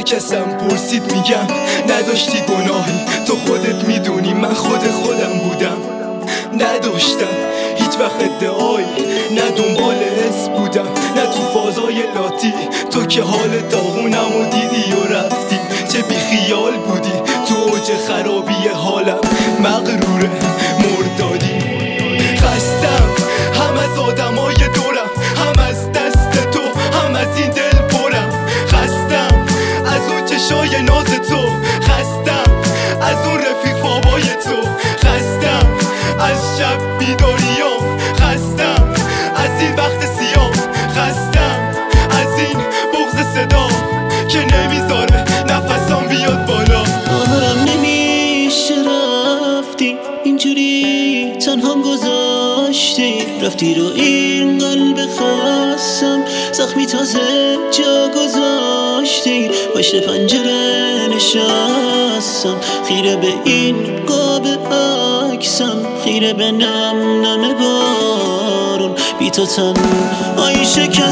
کسم پرسید میگم نداشتی گناهی، تو خودت میدونی من خودم بودم. نداشتم هیچ وقت ادعایی، نه دنبال حس بودم نه تو فازای لاتی. تو که حال داغونم و دیدی و رفتی، چه بیخیال بودی تو اوج خرابی حالم. مغروره مردادی خستم، هم از آدمای دورم، هم از دست تو، هم از این دل پرم. خستم از اون چشای ناز تو، خستم از اون رفیق بابای تو، خستم از شب بیداریام، خستم از این وقت سیاه، خستم از این بغض صدا که نمیذاره نفسم بیاد بالا. باورم نمیشه رفتی اینجوری تنهام گذاشتی، رفتی رو این قلب خستم زخمی تازه جا گذاشتی. پشت پنجره نشستم خیره به این قاب عکسم، خیره به نم بارون، بی تو تنهایی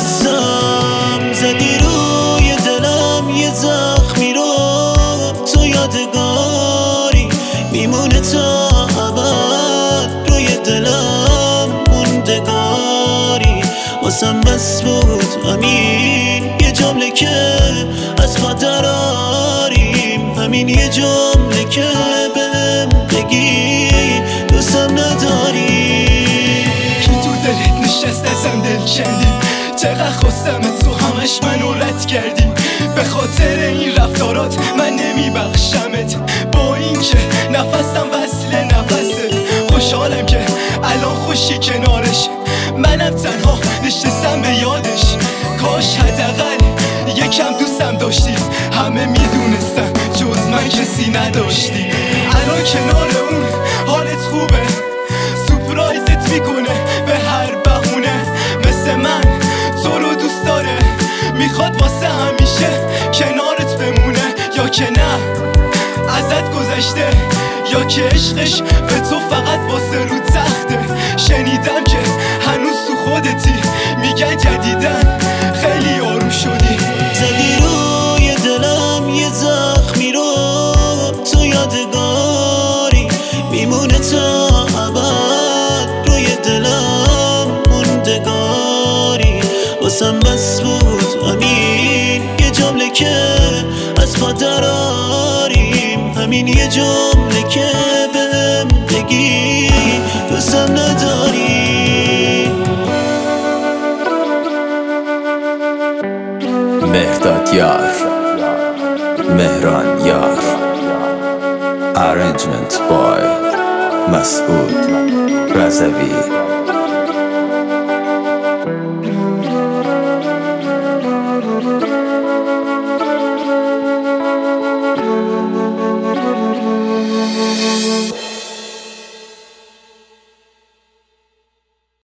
شکستم. زدی روی دلم یه زخمی رو، تو یادگاری میمونه تا ابد روی دلم موندگاری. واسم بس بود همین یه جمله که از ما دراریم، همین یه جمله که بهم بگی دوستم نداری. کی تو دلت نشست ازم دل کندی، چقدر خواستمت تو همش منو رد کردی. به خاطر این رفتارات من نمیبخشمت، با این که نفسم وصل نفسه. خوشحالم که الان خوشی کنارش، منم تنها نشستم به یادش. کاش حداقل یکم دوستم داشتی، همه میدونستن جز من کسی نداشتی. الان کنار اون حالت خوبه، سورپرایزت میکنه به هر بهونه. مثل من تو رو دوست داره، میخواد واسه همیشه کنارت بمونه. یا که نه ازت گذشته، یا که عشقش به تو فقط واسه رو تخته. شنیدم که هنوز تو خودتی، میگن جدیدن خیلی آروم شدی. زدی روی دلم یه زخمی رو، تو یادگاری میمونه تا ابد روی دلم موندگاری. واسم بس بود همین یه جمله که از پا دراریم، همین یه جمله که بهم بگی دوستم نداری. مهرداد یار، مهران یار. Arrangement by مسعود رضوی.